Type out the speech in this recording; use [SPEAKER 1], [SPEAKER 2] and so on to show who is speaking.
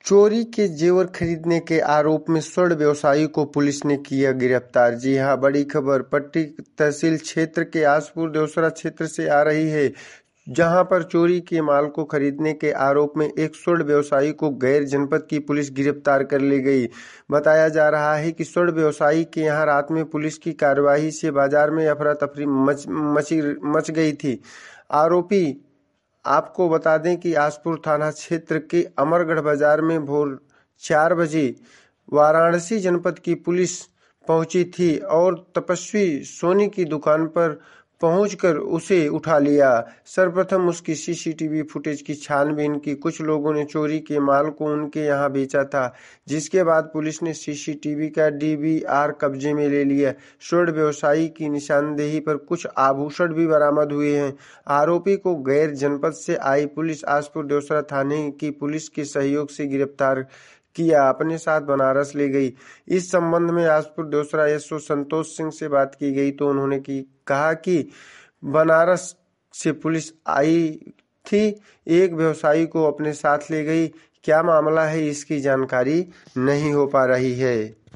[SPEAKER 1] चोरी के जेवर खरीदने के आरोप में स्वर्ण व्यवसायी को पुलिस ने किया गिरफ्तार। जी हां, बड़ी खबर पट्टी तहसील क्षेत्र के आसपुर देवसरा क्षेत्र से आ रही है, जहां पर चोरी के माल को खरीदने के आरोप में एक स्वर्ण व्यवसायी को गैर जनपद की पुलिस गिरफ्तार कर ले गई। बताया जा रहा है कि स्वर्ण व्यवसायी के यहां रात में पुलिस की कार्रवाई से बाजार में अफरा तफरी मच गई थी। आरोपी आपको बता दें कि आसपुर थाना क्षेत्र के अमरगढ़ बाजार में भोर 4 बजे वाराणसी जनपद की पुलिस पहुंची थी और तपस्वी सोनी की दुकान पर पहुंचकर उसे उठा लिया। सर्वप्रथम उसकी सीसीटीवी फुटेज की छानबीन की। कुछ लोगों ने चोरी के माल को उनके यहां बेचा था, जिसके बाद पुलिस ने सीसीटीवी का डीवीआर कब्जे में ले लिया। स्वर्ण व्यवसायी की निशानदेही पर कुछ आभूषण भी बरामद हुए हैं। आरोपी को गैर जनपद से आई पुलिस आसपुर देवसरा थाने की पुलिस के सहयोग से गिरफ्तार किया, अपने साथ बनारस ले गई। इस संबंध में आसपुर देवसरा एसओ संतोष सिंह से बात की गई तो उन्होंने कहा कि बनारस से पुलिस आई थी, एक व्यवसायी को अपने साथ ले गई। क्या मामला है इसकी जानकारी नहीं हो पा रही है।